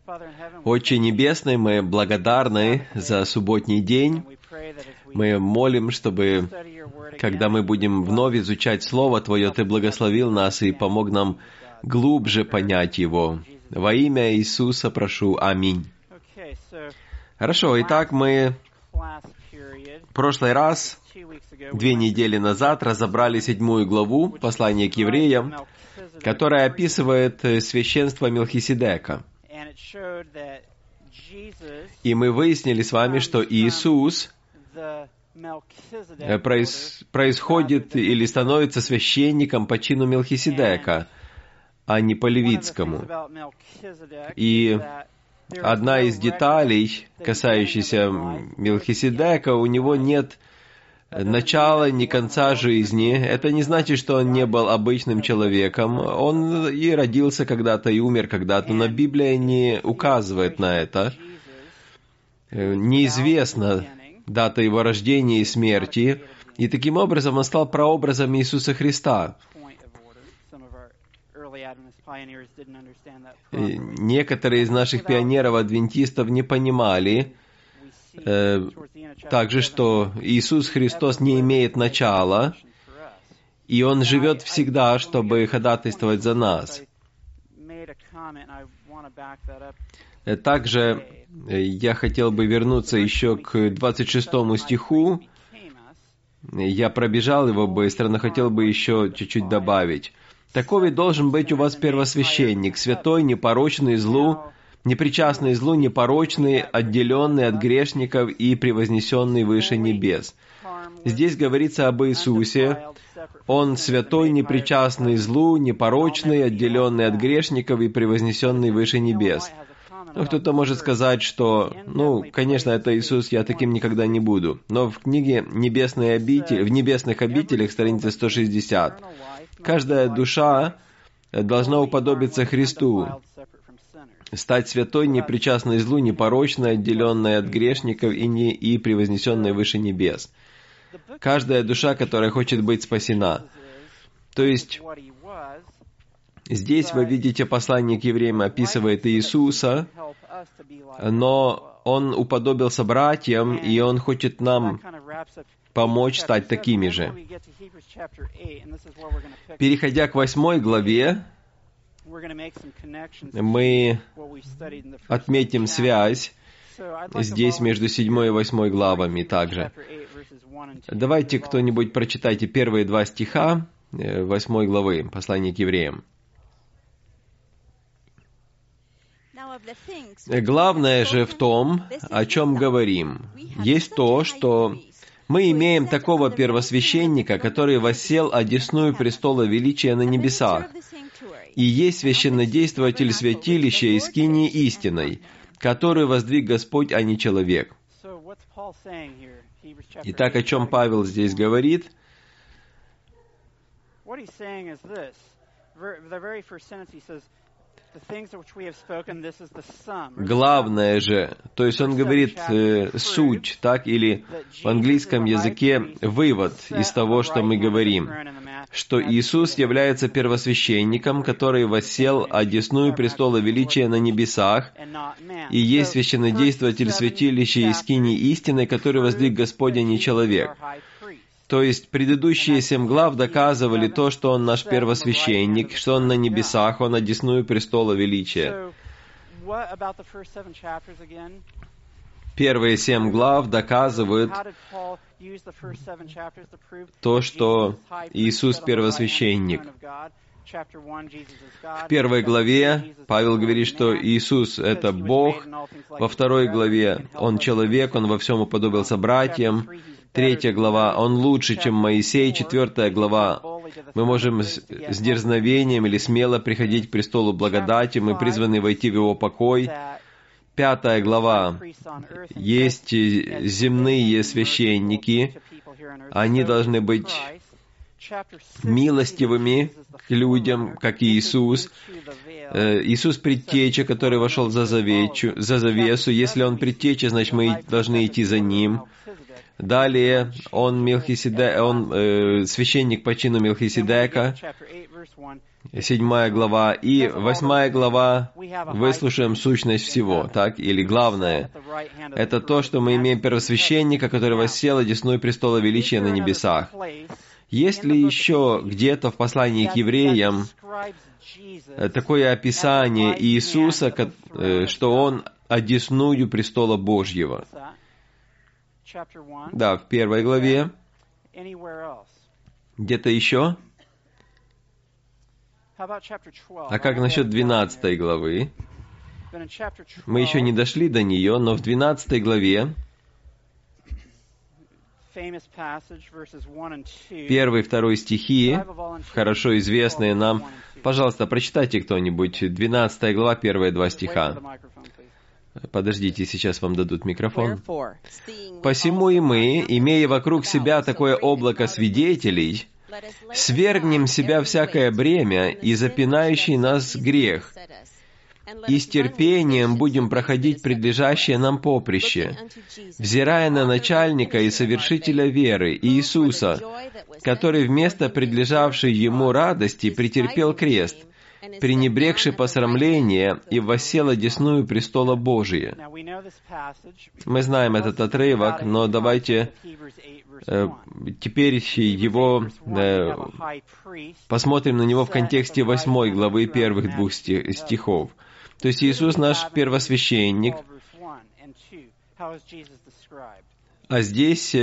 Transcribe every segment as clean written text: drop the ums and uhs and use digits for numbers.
Отче Небесный, мы благодарны за субботний день. Мы молим, чтобы, когда мы будем вновь изучать Слово Твое, Ты благословил нас и помог нам глубже понять его. Во имя Иисуса прошу. Аминь. Хорошо, итак, мы в прошлый раз, 2 недели назад, разобрали 7 главу послания к евреям, которая описывает священство Мелхиседека. И мы выяснили с вами, что Иисус происходит или становится священником по чину Мелхиседека, а не по левитскому. И одна из деталей, касающихся Мелхиседека, у него нет начала, ни конца жизни. Это не значит, что он не был обычным человеком. Он и родился когда-то, и умер когда-то, но Библия не указывает на это. Неизвестна дата его рождения и смерти, и таким образом он стал прообразом Иисуса Христа. Некоторые из наших пионеров-адвентистов не понимали также, что Иисус Христос не имеет начала, и Он живет всегда, чтобы ходатайствовать за нас. Также я хотел бы вернуться еще к 26 стиху. Я пробежал его быстро, но хотел бы еще чуть-чуть добавить. «Таков и должен быть у вас первосвященник, святой, непорочный злу, непричастный злу, непорочный, отделенный от грешников и превознесенный выше небес». Здесь говорится об Иисусе. Он святой, непричастный злу, непорочный, отделенный от грешников и превознесенный выше небес. Кто-то может сказать, что, конечно, это Иисус, я таким никогда не буду. Но в книге в «Небесных обителях», страница 160, каждая душа должна уподобиться Христу, стать святой, непричастной злу, непорочной, отделенной от грешников и превознесенной выше небес. Каждая душа, которая хочет быть спасена. То есть, здесь вы видите, послание к евреям описывает Иисуса, но Он уподобился братьям, и Он хочет нам помочь стать такими же. Переходя к 8 главе, мы отметим связь здесь между 7 и 8 главами также. Давайте кто-нибудь прочитайте первые 2 стиха 8 главы послания к евреям. Главное же в том, о чем говорим, есть то, что мы имеем такого первосвященника, который воссел одесную престола величия на небесах, и есть священнодействователь святилища и скинии истинной, которую воздвиг Господь, а не человек. Итак, о чем Павел здесь говорит? Главное же, то есть он говорит суть, так, или в английском языке вывод из того, что мы говорим, что Иисус является первосвященником, который воссел одесную престола величия на небесах, и есть священнодействователь святилища и скинии истины, который воздвиг Господь, а не человек. То есть предыдущие 7 глав доказывали то, что Он наш первосвященник, что Он на небесах, Он одесную престола величия. Первые 7 глав доказывают то, что Иисус первосвященник. В 1 главе Павел говорит, что Иисус — это Бог. Во 2 главе Он человек, Он во всем уподобился братьям. 3 глава Он лучше, чем Моисей. 4 глава мы можем с дерзновением или смело приходить к престолу благодати, мы призваны войти в Его покой. 5 глава есть земные священники, они должны быть милостивыми к людям, как и Иисус. Иисус предтеча, который вошел за завесу. Если Он предтеча, значит, мы должны идти за Ним. Далее, он священник по чину Мелхиседека. 7 глава, и 8 глава выслушаем сущность всего, так? Или главное, это то, что мы имеем первосвященника, который воссел одесную престола величия на небесах. Есть ли еще где-то в послании к евреям такое описание Иисуса, что Он одесную престола Божьего? Да, в 1 главе. Где-то еще? А как насчет 12 главы? Мы еще не дошли до нее, но в 12 главе 1 и 2 стихи, хорошо известные нам. Пожалуйста, прочитайте кто-нибудь 12 глава, 1 и 2 стиха. Подождите, сейчас вам дадут микрофон. «Посему и мы, имея вокруг себя такое облако свидетелей, свергнем с себя всякое бремя и запинающий нас грех, и с терпением будем проходить предлежащее нам поприще, взирая на начальника и совершителя веры, Иисуса, который вместо предлежавшей ему радости претерпел крест, пренебрегши посрамление и воссел одесную престола Божия». Мы знаем этот отрывок, но давайте теперь посмотрим на него в контексте 8 главы первых 2 стихов. То есть Иисус наш первосвященник, а здесь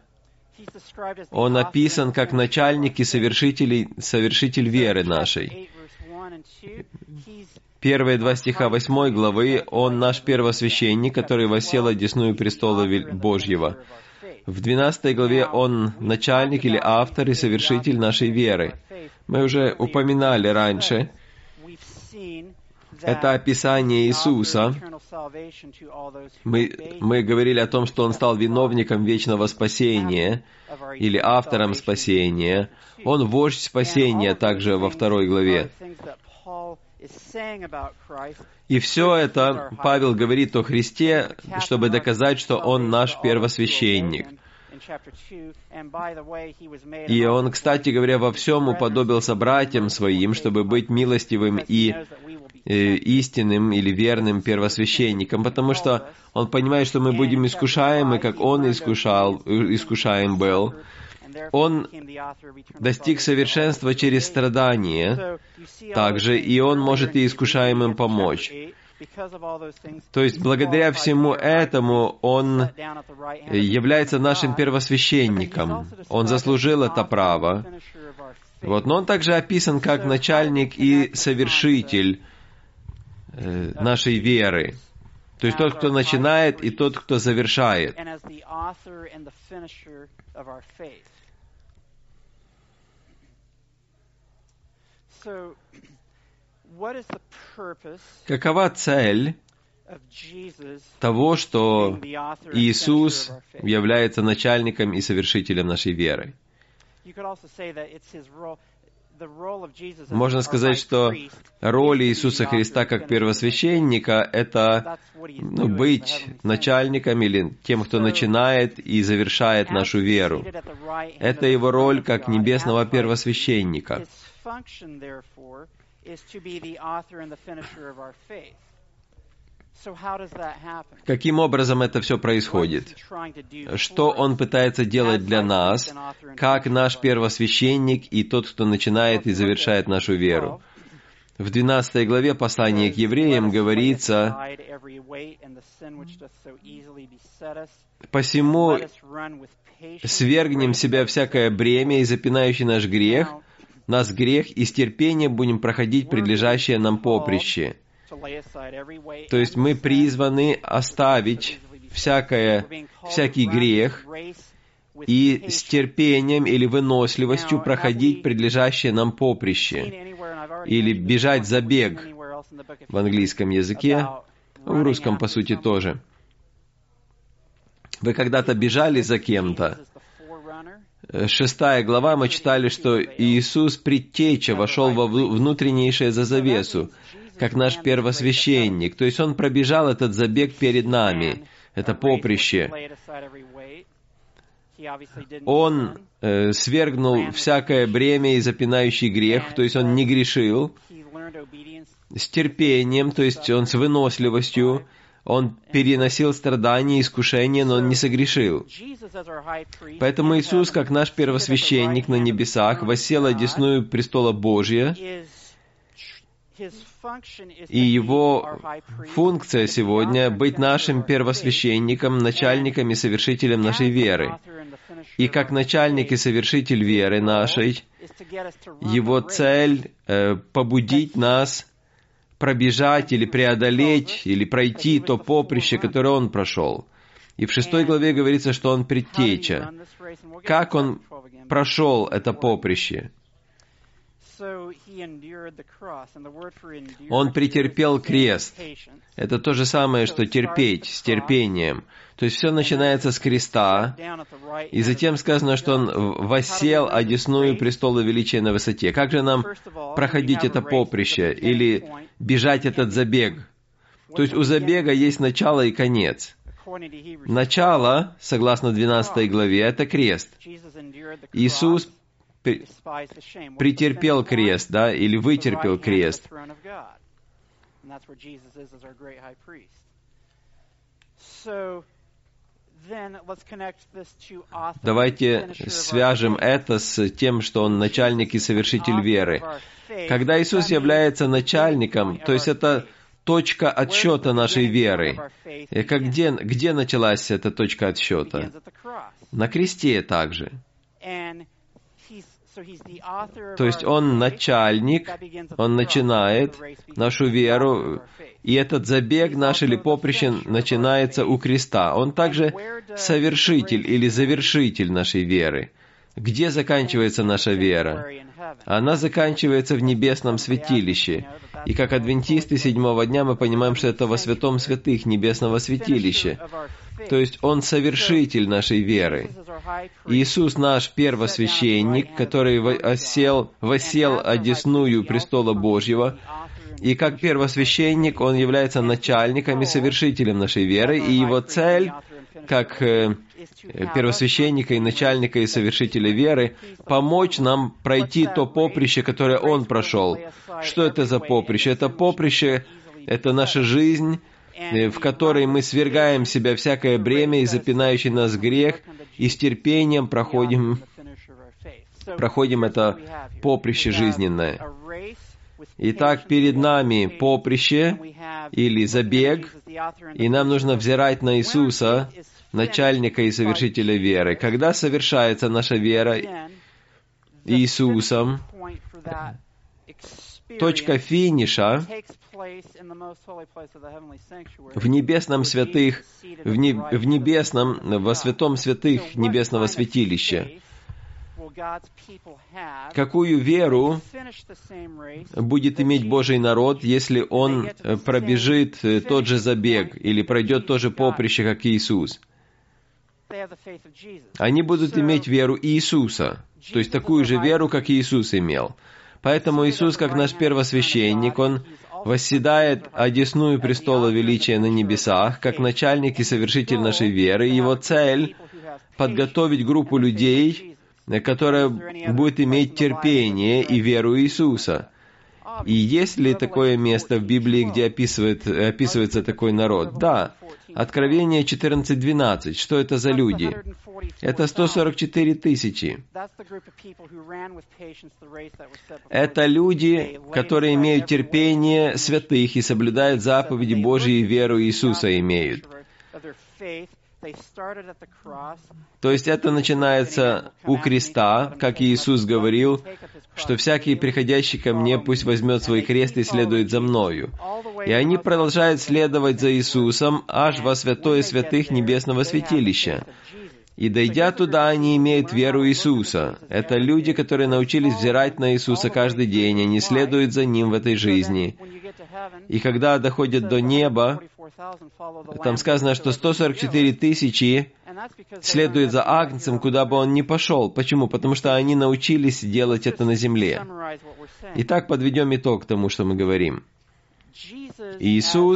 Он описан как начальник и совершитель веры нашей. 1 2 стиха 8 главы Он наш первосвященник, который воссел одесную престола Божьего. В 12 главе Он начальник или автор и совершитель нашей веры. Мы уже упоминали раньше, это описание Иисуса. Мы говорили о том, что Он стал виновником вечного спасения или автором спасения. Он вождь спасения также во 2 главе. И все это Павел говорит о Христе, чтобы доказать, что Он наш первосвященник. И Он, кстати говоря, во всем уподобился братьям Своим, чтобы быть милостивым и истинным или верным первосвященником, потому что Он понимает, что мы будем искушаемы, как Он искушаем был. Он достиг совершенства через страдания также, и Он может и искушаемым помочь. То есть, благодаря всему этому, Он является нашим первосвященником. Он заслужил это право. Но Он также описан как начальник и совершитель нашей веры. То есть, тот, кто начинает, и тот, кто завершает. Какова цель того, что Иисус является начальником и совершителем нашей веры? Можно сказать, что роль Иисуса Христа как первосвященника — это быть начальником или тем, кто начинает и завершает нашу веру. Это Его роль как небесного первосвященника. Каким образом это все происходит? Что Он пытается делать для нас, как наш первосвященник и тот, кто начинает и завершает нашу веру? В 12 главе послания к евреям говорится: «Посему свергнем с себя всякое бремя и запинающий нас грех, и с терпением будем проходить предлежащее нам поприще». То есть мы призваны оставить всякий грех и с терпением или выносливостью проходить предлежащее нам поприще, или бежать забег в английском языке, в русском, по сути, тоже. Вы когда-то бежали за кем-то? 6 глава мы читали, что Иисус предтеча вошел во внутреннейшее за завесу, как наш первосвященник. То есть Он пробежал этот забег перед нами, это поприще. Он свергнул всякое бремя и запинающий грех, то есть он не грешил, с терпением, то есть он с выносливостью, он переносил страдания и искушения, но он не согрешил. Поэтому Иисус, как наш первосвященник на небесах, воссел одесную престола Божия, и его функция сегодня — быть нашим первосвященником, начальником и совершителем нашей веры. И как начальник и совершитель веры нашей, его цель — побудить нас пробежать или преодолеть, или пройти то поприще, которое он прошел. И в 6 главе говорится, что он предтеча. Как он прошел это поприще? Он претерпел крест. Это то же самое, что терпеть, с терпением. То есть все начинается с креста, и затем сказано, что он воссел одесную престола величия на высоте. Как же нам проходить это поприще или бежать этот забег? То есть у забега есть начало и конец. Начало, согласно 12 главе, это крест. Иисус претерпел крест, да, или вытерпел крест. Давайте свяжем это с тем, что Он начальник и совершитель веры. Когда Иисус является начальником, то есть это точка отсчета нашей веры. Где началась эта точка отсчета? На кресте также. То есть Он начальник, Он начинает нашу веру, и этот забег наш или поприще начинается у креста. Он также совершитель или завершитель нашей веры. Где заканчивается наша вера? Она заканчивается в небесном святилище. И как адвентисты 7-го дня мы понимаем, что это во святом святых небесного святилища. То есть Он совершитель нашей веры. Иисус наш первосвященник, который воссел одесную престола Божьего, и как первосвященник Он является начальником и совершителем нашей веры, и Его цель, как первосвященника и начальника и совершителя веры, помочь нам пройти то поприще, которое Он прошел. Что это за поприще? Это поприще, это наша жизнь, в которой мы свергаем с себя всякое бремя и запинающий нас грех, и с терпением проходим это поприще жизненное. Итак, перед нами поприще или забег, и нам нужно взирать на Иисуса, начальника и совершителя веры. Когда совершается наша вера Иисусом, точка финиша в небесном святых, во святом святых небесного святилища. Какую веру будет иметь Божий народ, если он пробежит тот же забег или пройдет то же поприще, как Иисус? Они будут иметь веру Иисуса, то есть такую же веру, как Иисус имел. Поэтому Иисус, как наш первосвященник, Он восседает одесную престола величия на небесах, как начальник и совершитель нашей веры. Его цель — подготовить группу людей, которая будет иметь терпение и веру Иисуса. И есть ли такое место в Библии, где описывается такой народ? Да. Откровение 14:12. Что это за люди? Это 144 тысячи. Это люди, которые имеют терпение святых и соблюдают заповеди Божьи и веру Иисуса имеют. То есть это начинается у креста, как Иисус говорил, что всякий, приходящий ко мне, пусть возьмет свой крест и следует за Мною. И они продолжают следовать за Иисусом аж во святое святых небесного святилища. И дойдя туда, они имеют веру Иисуса. Это люди, которые научились взирать на Иисуса каждый день, они следуют за Ним в этой жизни. И когда доходят до неба, там сказано, что 144 тысячи следуют за Агнцем, куда бы он ни пошел. Почему? Потому что они научились делать это на земле. Итак, подведем итог тому, что мы говорим. Иисус,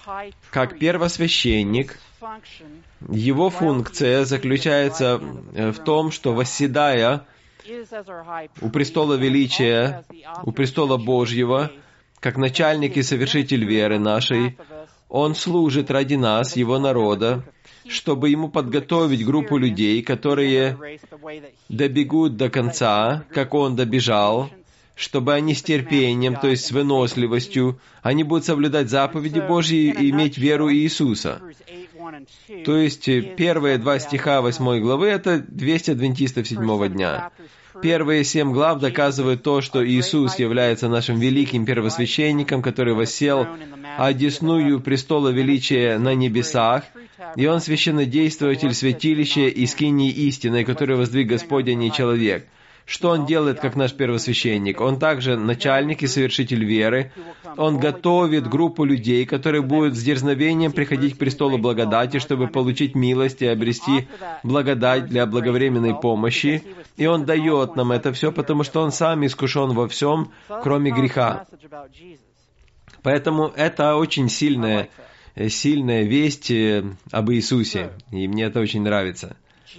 как первосвященник, его функция заключается в том, что, восседая у престола величия, у престола Божьего, как начальник и совершитель веры нашей, Он служит ради нас, Его народа, чтобы Ему подготовить группу людей, которые добегут до конца, как Он добежал, чтобы они с терпением, то есть с выносливостью, они будут соблюдать заповеди Божьи и иметь веру Иисуса. То есть первые 2 стиха 8 главы — это 200 адвентистов 7-го дня. Первые 7 глав доказывают то, что Иисус является нашим великим первосвященником, который воссел одесную престола величия на небесах, и Он священнодействователь святилища и скинии истины, который воздвиг Господь, а не человек. Что Он делает, как наш первосвященник? Он также начальник и совершитель веры. Он готовит группу людей, которые будут с дерзновением приходить к престолу благодати, чтобы получить милость и обрести благодать для благовременной помощи. И Он дает нам это все, потому что Он сам искушен во всем, кроме греха. Поэтому это очень сильная весть об Иисусе, и мне это очень нравится.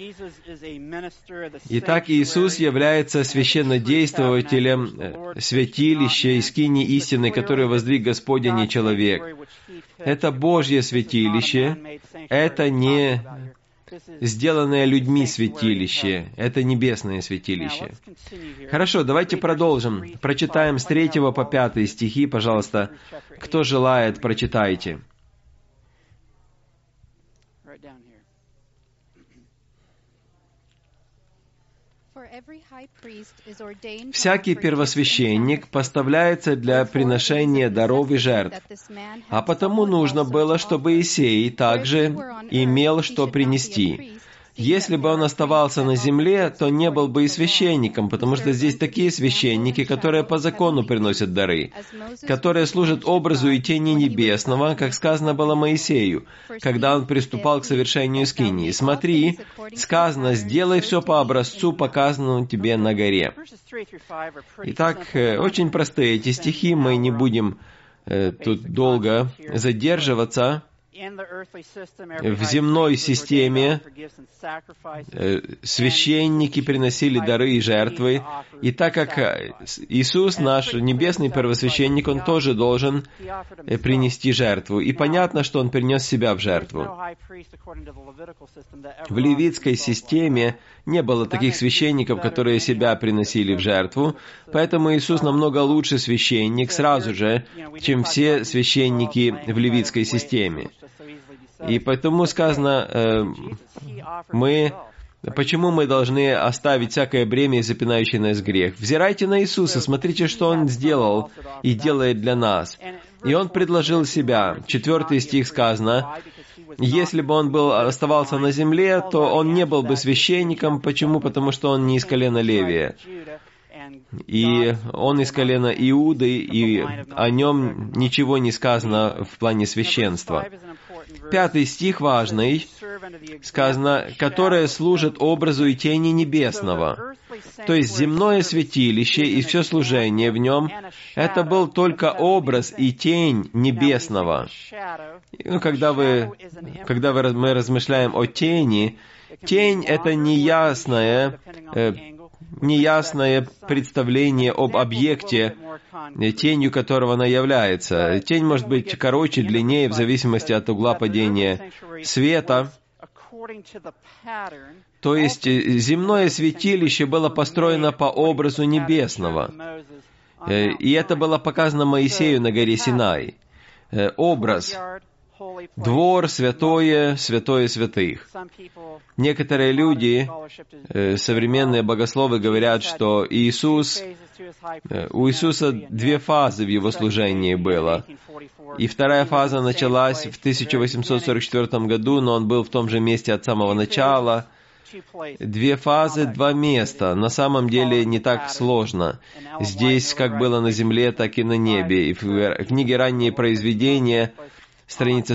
Итак, Иисус является священнодействователем святилища и скинии истины, которое воздвиг Господь, а не человек. Это Божье святилище, это не сделанное людьми святилище, это небесное святилище. Хорошо, давайте продолжим. Прочитаем с 3 по 5 стихи, пожалуйста. Кто желает, прочитайте. «Всякий первосвященник поставляется для приношения даров и жертв, а потому нужно было, чтобы Иисей также имел что принести. Если бы он оставался на земле, то не был бы и священником, потому что здесь такие священники, которые по закону приносят дары, которые служат образу и тени небесного, как сказано было Моисею, когда он приступал к совершению скинии. Смотри, сказано, сделай все по образцу, показанному тебе на горе». Итак, очень простые эти стихи, мы не будем тут долго задерживаться. В земной системе священники приносили дары и жертвы, и так как Иисус, наш небесный первосвященник, Он тоже должен принести жертву. И понятно, что Он принес себя в жертву. В левитской системе не было таких священников, которые себя приносили в жертву, поэтому Иисус намного лучше священник сразу же, чем все священники в левитской системе. И поэтому сказано, почему мы должны оставить всякое бремя и запинающий нас грех? Взирайте на Иисуса, смотрите, что Он сделал и делает для нас. И Он предложил себя. 4 стих сказано, если бы Он оставался на земле, то Он не был бы священником. Почему? Потому что Он не из колена Левия. И Он из колена Иуды, и о Нем ничего не сказано в плане священства. 5 стих важный, сказано, «которое служит образу и тени небесного». То есть земное святилище и все служение в нем, это был только образ и тень небесного. Когда мы размышляем о тени, тень — это неясное представление об объекте, тенью которого она является. Тень может быть короче, длиннее, в зависимости от угла падения света. То есть земное святилище было построено по образу небесного. И это было показано Моисею на горе Синай. Образ. Двор, святое, святое святых. Некоторые люди, современные богословы, говорят, что у Иисуса 2 фазы в Его служении было. И 2 фаза началась в 1844 году, но Он был в том же месте от самого начала. 2 фазы, 2 места. На самом деле не так сложно. Здесь как было на земле, так и на небе. И в книге «Ранние произведения», страница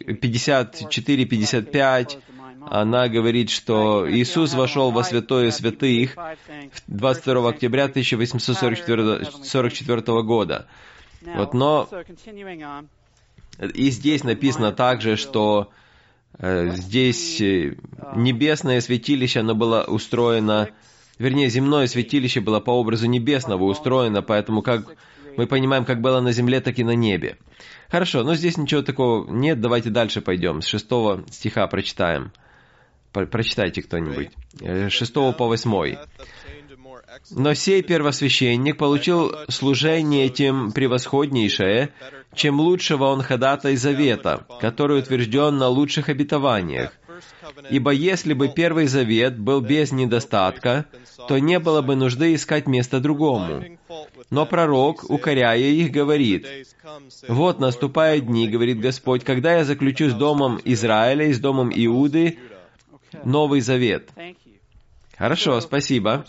54-55, она говорит, что Иисус вошел во святое святых 22 октября 1844 года. Но И здесь написано также, что здесь небесное святилище, оно было устроено, вернее, земное святилище было по образу небесного устроено, поэтому как мы понимаем, как было на земле, так и на небе. Хорошо, но здесь ничего такого нет, давайте дальше пойдем. С 6 стиха прочитаем. Прочитайте кто-нибудь. 6 по 8. «Но сей первосвященник получил служение тем превосходнейшее, чем лучшего он ходатай завета, который утвержден на лучших обетованиях. Ибо если бы первый завет был без недостатка, то не было бы нужды искать место другому. Но пророк, укоряя их, говорит: «Вот наступают дни, говорит Господь, когда я заключу с домом Израиля и с домом Иуды Новый Завет». Хорошо, спасибо.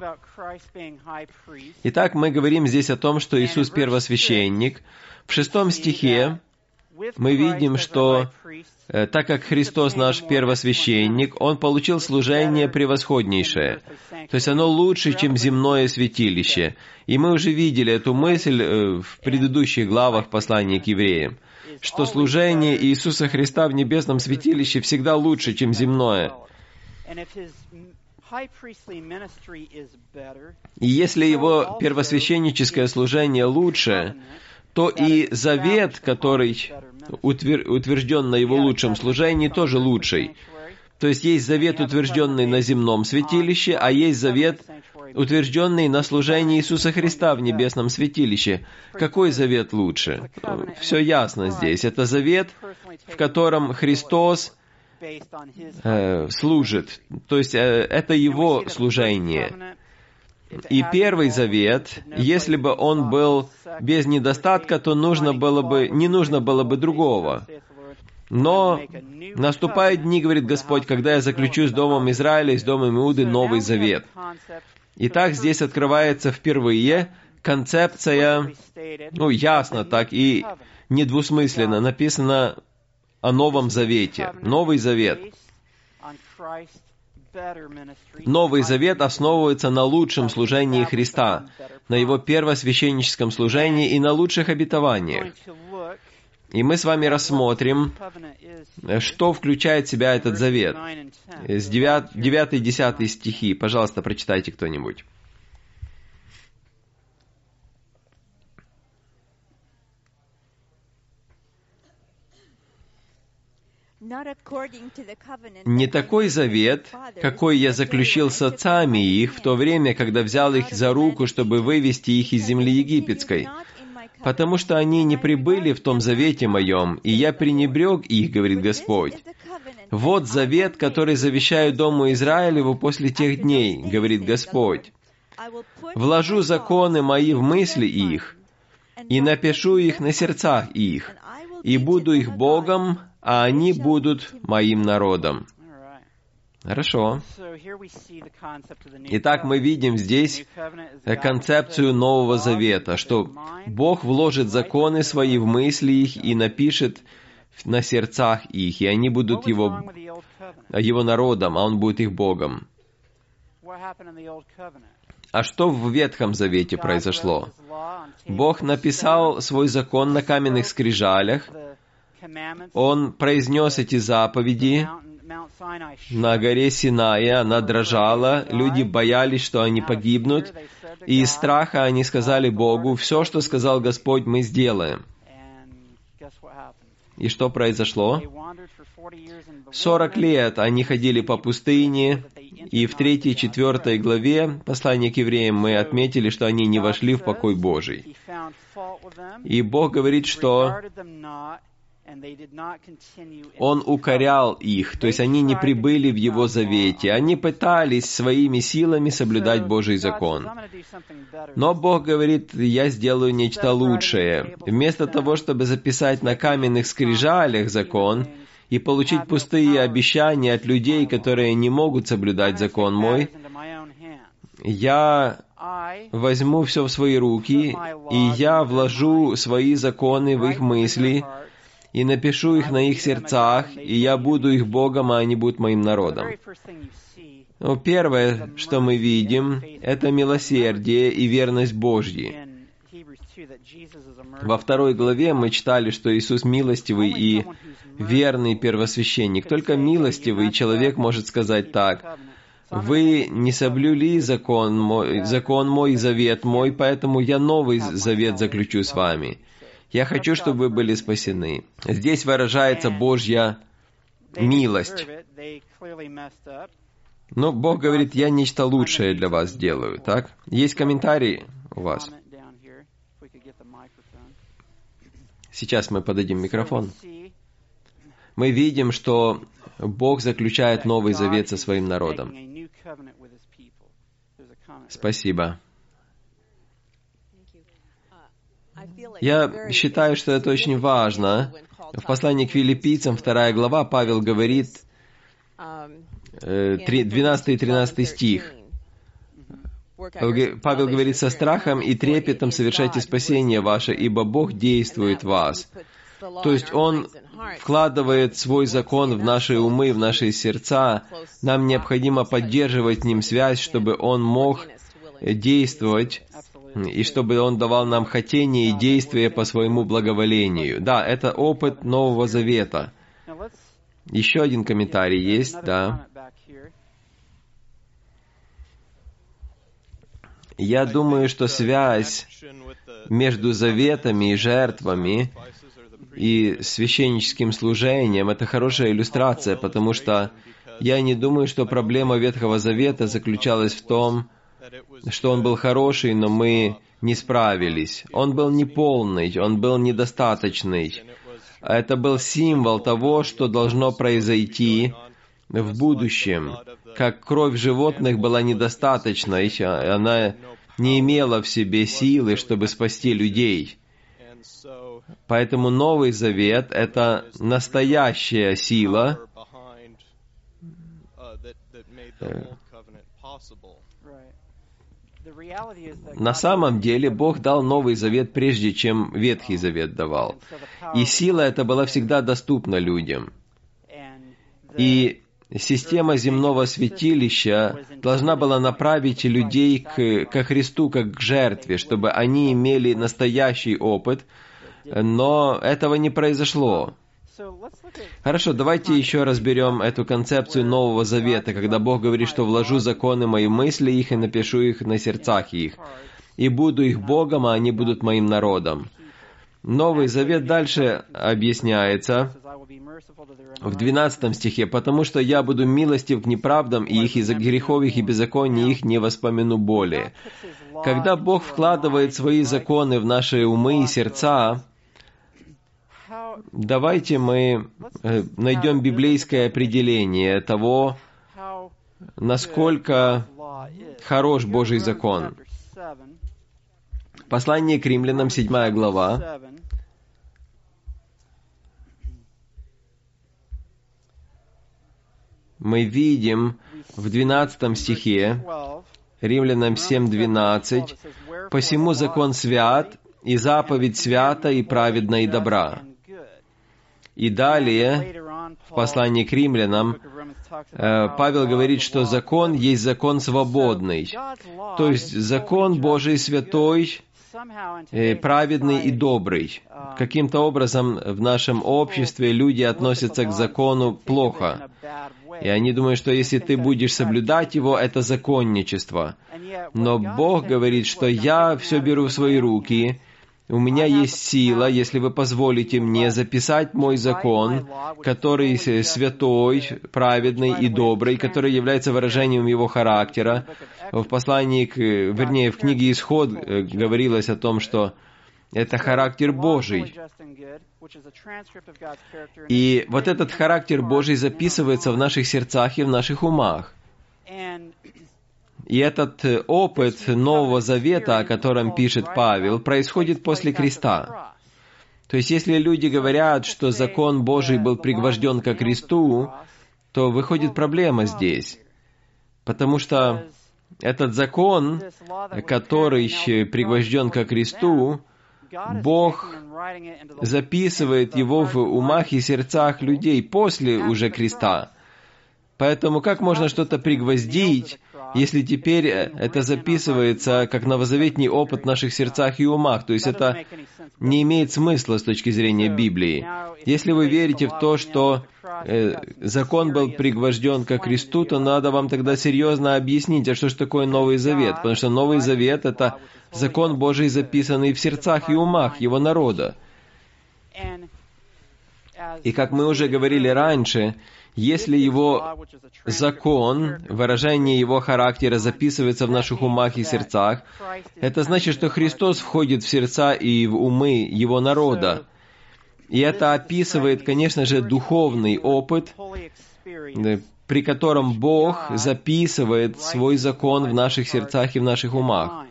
Итак, мы говорим здесь о том, что Иисус первосвященник. В 6 стихе мы видим, что так как Христос наш первосвященник, Он получил служение превосходнейшее. То есть оно лучше, чем земное святилище. И мы уже видели эту мысль в предыдущих главах послания к евреям, что служение Иисуса Христа в небесном святилище всегда лучше, чем земное. И если его первосвященническое служение лучше, то и завет, который утвержден на его лучшем служении, тоже лучший. То есть есть завет, утвержденный на земном святилище, а есть завет, утвержденный на служении Иисуса Христа в небесном святилище. Какой завет лучше? Все ясно здесь. Это завет, в котором Христос служит. То есть это Его служение. И первый завет, если бы он был без недостатка, то не нужно было бы другого. Но наступают дни, говорит Господь, когда я заключу с домом Израиля и с домом Иуды Новый Завет. Итак, здесь открывается впервые концепция, ясно так и недвусмысленно написано о Новом Завете. Новый Завет. Новый Завет основывается на лучшем служении Христа, на Его первосвященническом служении и на лучших обетованиях. И мы с вами рассмотрим, что включает в себя этот завет. С 9-10 стихи. Пожалуйста, прочитайте кто-нибудь. «Не такой завет, какой я заключил с отцами их в то время, когда взял их за руку, чтобы вывести их из земли египетской, потому что они не прибыли в том завете моем, и я пренебрег их, говорит Господь. Вот завет, который завещаю дому Израилеву после тех дней, говорит Господь. Вложу законы мои в мысли их, и напишу их на сердцах их, и буду их Богом, а они будут моим народом». Хорошо. Итак, мы видим здесь концепцию Нового Завета, что Бог вложит законы свои в мысли их и напишет на сердцах их, и они будут Его народом, а Он будет их Богом. А что в Ветхом Завете произошло? Бог написал свой закон на каменных скрижалях, Он произнес эти заповеди на горе Синая, она дрожала, люди боялись, что они погибнут, и из страха они сказали Богу: «Все, что сказал Господь, мы сделаем». И что произошло? 40 лет они ходили по пустыне, и в 3 и 4 главе послания к евреям мы отметили, что они не вошли в покой Божий. И Бог говорит, что Он укорял их, то есть они не прибыли в Его завете, они пытались своими силами соблюдать Божий закон. Но Бог говорит: «Я сделаю нечто лучшее». Вместо того, чтобы записать на каменных скрижалях закон и получить пустые обещания от людей, которые не могут соблюдать закон мой, я возьму все в свои руки, и я вложу свои законы в их мысли, и напишу их на их сердцах, и я буду их Богом, а они будут моим народом. Первое, что мы видим, это милосердие и верность Божьи. Во 2 главе мы читали, что Иисус милостивый и верный первосвященник. Только милостивый человек может сказать так: «Вы не соблюли закон мой и завет мой, поэтому я новый завет заключу с вами. Я хочу, чтобы вы были спасены». Здесь выражается Божья милость. Но Бог говорит: «Я нечто лучшее для вас сделаю». Так? Есть комментарии у вас? Сейчас мы подадим микрофон. Мы видим, что Бог заключает новый завет со своим народом. Спасибо. Я считаю, что это очень важно. В послании к Филиппийцам, 2 глава, Павел говорит, 12 и 13 стих. Павел говорит: «Со страхом и трепетом совершайте спасение ваше, ибо Бог действует в вас». То есть Он вкладывает свой закон в наши умы, в наши сердца. Нам необходимо поддерживать с Ним связь, чтобы Он мог действовать, и чтобы Он давал нам хотение и действия по своему благоволению. Да, это опыт Нового Завета. Еще один комментарий есть, да. Я думаю, что связь между заветами и жертвами и священническим служением — это хорошая иллюстрация, потому что я не думаю, что проблема Ветхого Завета заключалась в том, что он был хороший, но мы не справились. Он был неполный, он был недостаточный. Это был символ того, что должно произойти в будущем. Как кровь животных была недостаточной, она не имела в себе силы, чтобы спасти людей. Поэтому Новый Завет — это настоящая сила, на самом деле Бог дал Новый Завет, прежде чем Ветхий Завет давал. И сила эта была всегда доступна людям. И система земного святилища должна была направить людей ко Христу как к жертве, чтобы они имели настоящий опыт, но этого не произошло. Хорошо, давайте еще разберем эту концепцию Нового Завета, когда Бог говорит, что «вложу законы мои мысли их и напишу их на сердцах их, и буду их Богом, а они будут моим народом». Новый Завет дальше объясняется в 12 стихе: «Потому что я буду милостив к неправдам их, и за грехов их и беззаконий их не воспомяну более». Когда Бог вкладывает свои законы в наши умы и сердца, давайте мы найдем библейское определение того, насколько хорош Божий закон. Послание к Римлянам, 7 глава. Мы видим в 12 стихе, Римлянам 7:12, «Посему закон свят, и заповедь свята, и праведна, и добра». И далее, в послании к Римлянам, Павел говорит, что закон есть закон свободный. То есть закон Божий святой, праведный и добрый. Каким-то образом в нашем обществе люди относятся к закону плохо. И они думают, что если ты будешь соблюдать его, это законничество. Но Бог говорит, что я все беру в свои руки, у меня есть сила, если вы позволите мне записать мой закон, который святой, праведный и добрый, который является выражением его характера. В послании, в книге Исход говорилось о том, что это характер Божий. И вот этот характер Божий записывается в наших сердцах и в наших умах. И этот опыт Нового Завета, о котором пишет Павел, происходит после креста. То есть, если люди говорят, что закон Божий был пригвожден ко кресту, то выходит проблема здесь. Потому что этот закон, который пригвожден ко кресту, Бог записывает его в умах и сердцах людей после уже креста. Поэтому как можно что-то пригвоздить если теперь это записывается как новозаветний опыт в наших сердцах и умах, то есть это не имеет смысла с точки зрения Библии. Если вы верите в то, что закон был пригвожден ко кресту, то надо вам тогда серьезно объяснить, а что же такое Новый Завет, потому что Новый Завет — это закон Божий, записанный в сердцах и умах Его народа. И как мы уже говорили раньше, если Его закон, выражение Его характера записывается в наших умах и сердцах, это значит, что Христос входит в сердца и в умы Его народа. И это описывает, конечно же, духовный опыт, при котором Бог записывает свой закон в наших сердцах и в наших умах.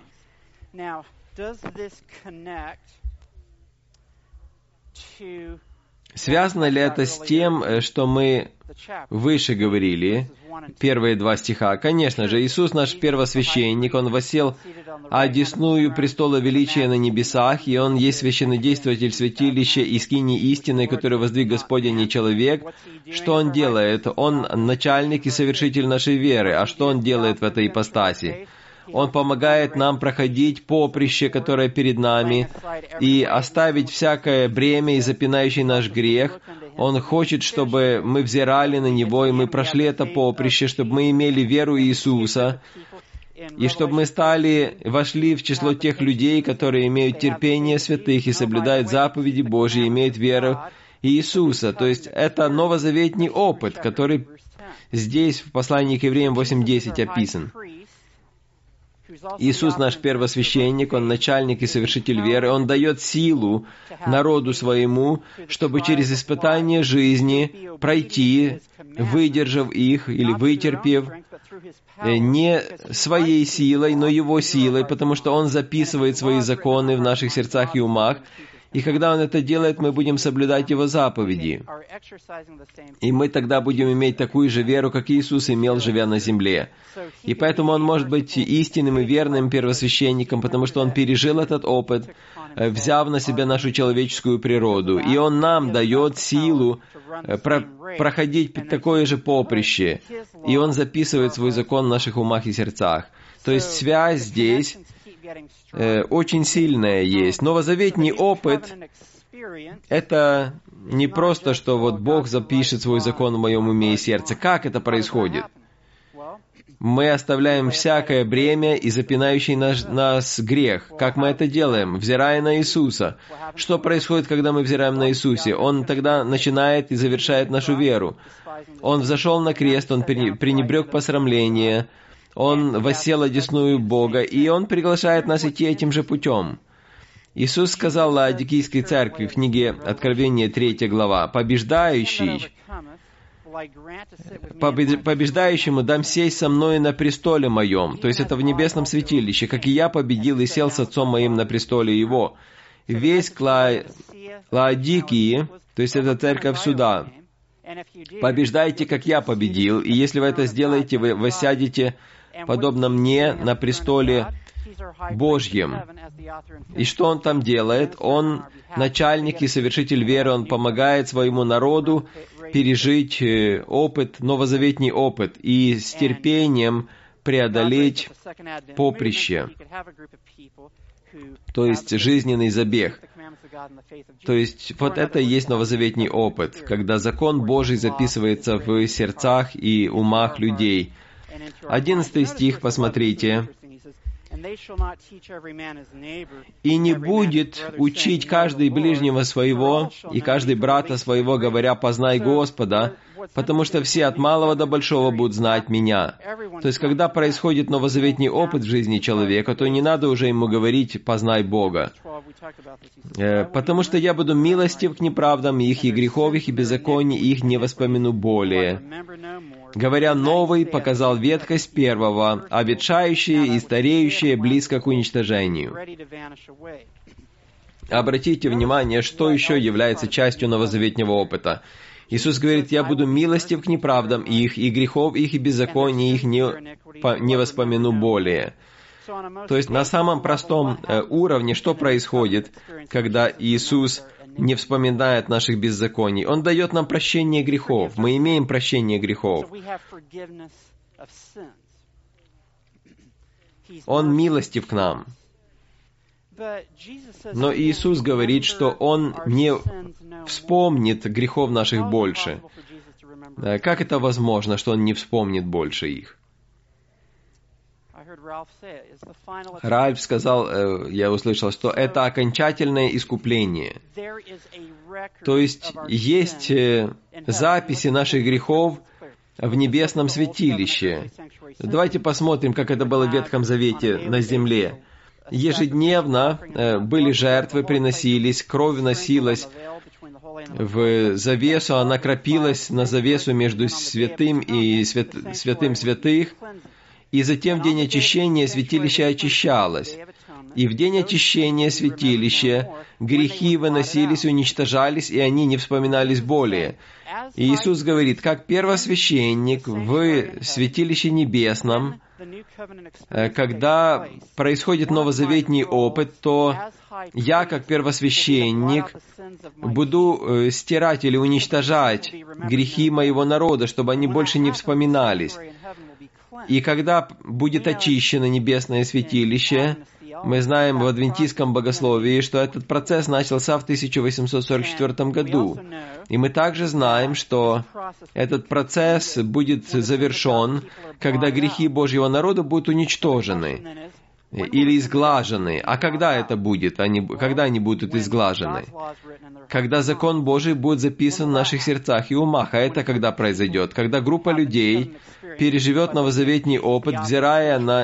Связано ли это с тем, что мы выше говорили, первые 2 стиха? Конечно же, Иисус наш первосвященник, Он воссел одесную престола величия на небесах, и Он есть священнодействователь святилища и скинии истины, который воздвиг Господь, а не человек. Что Он делает? Он начальник и совершитель нашей веры. А что Он делает в этой ипостаси? Он помогает нам проходить поприще, которое перед нами, и оставить всякое бремя и запинающий наш грех. Он хочет, чтобы мы взирали на Него, и мы прошли это поприще, чтобы мы имели веру Иисуса, и чтобы мы вошли в число тех людей, которые имеют терпение святых и соблюдают заповеди Божьи, имеют веру Иисуса. То есть это новозаветний опыт, который здесь в послании к Евреям 8:10 описан. Иисус наш первосвященник, Он начальник и совершитель веры, Он дает силу народу своему, чтобы через испытания жизни пройти, выдержав их или вытерпев, не своей силой, но Его силой, потому что Он записывает свои законы в наших сердцах и умах, и когда Он это делает, мы будем соблюдать Его заповеди. И мы тогда будем иметь такую же веру, как Иисус имел, живя на земле. И поэтому Он может быть истинным и верным первосвященником, потому что Он пережил этот опыт, взяв на себя нашу человеческую природу. И Он нам дает силу проходить такое же поприще. И Он записывает свой закон в наших умах и сердцах. То есть связь здесь очень сильная есть. Новозаветний опыт — это не просто, что вот Бог запишет свой закон в моем уме и сердце. Как это происходит? Мы оставляем всякое бремя и запинающий нас грех. Как мы это делаем? Взирая на Иисуса. Что происходит, когда мы взираем на Иисусе? Он тогда начинает и завершает нашу веру. Он взошел на крест, Он пренебрег посрамление, Он воссел одесную Бога, и Он приглашает нас идти этим же путем. Иисус сказал Лаодикийской церкви в книге Откровения 3 глава: «Побеждающему дам сесть со мною на престоле моем», то есть это в небесном святилище, «как и я победил и сел с Отцом моим на престоле Его». Весь к Лаодикии, то есть это церковь суда, «побеждайте, как я победил, и если вы это сделаете, вы воссядете, подобно мне, на престоле Божьем». И что Он там делает? Он начальник и совершитель веры, Он помогает своему народу пережить опыт, новозаветний опыт, и с терпением преодолеть поприще, то есть жизненный забег. То есть вот это и есть новозаветний опыт, когда закон Божий записывается в сердцах и умах людей. 11 стих, посмотрите. «И не будет учить каждый ближнего своего, и каждый брата своего, говоря, познай Господа, потому что все от малого до большого будут знать Меня». То есть, когда происходит новозаветний опыт в жизни человека, то не надо уже ему говорить «познай Бога». «Потому что я буду милостив к неправдам их, и грехов их, и беззаконий их не воспомяну более. Говоря, новый показал ветхость первого, а ветшающее и стареющее близко к уничтожению». Обратите внимание, что еще является частью новозаветнего опыта. Иисус говорит: «Я буду милостив к неправдам их, и грехов их, и беззаконий их не воспомяну более». То есть на самом простом уровне что происходит, когда Иисус не вспоминает наших беззаконий? Он дает нам прощение грехов. Мы имеем прощение грехов. Он милостив к нам. Но Иисус говорит, что Он не вспомнит грехов наших больше. Как это возможно, что Он не вспомнит больше их? Ральф сказал, я услышал, что это окончательное искупление. То есть записи наших грехов в небесном святилище. Давайте посмотрим, как это было в Ветхом Завете на земле. Ежедневно были жертвы, приносились, кровь вносилась в завесу, она крапилась на завесу между святым и святым святых, и затем в день очищения святилище очищалось. И в день очищения святилища грехи выносились, уничтожались, и они не вспоминались более. И Иисус говорит, как первосвященник в святилище небесном, когда происходит новозаветний опыт, то я, как первосвященник, буду стирать или уничтожать грехи моего народа, чтобы они больше не вспоминались. И когда будет очищено небесное святилище, мы знаем в адвентистском богословии, что этот процесс начался в 1844 году. И мы также знаем, что этот процесс будет завершен, когда грехи Божьего народа будут уничтожены или изглажены. А когда это будет? Когда они будут изглажены? Когда закон Божий будет записан в наших сердцах и умах. А это когда произойдет? Когда группа людей переживет новозаветний опыт, взирая на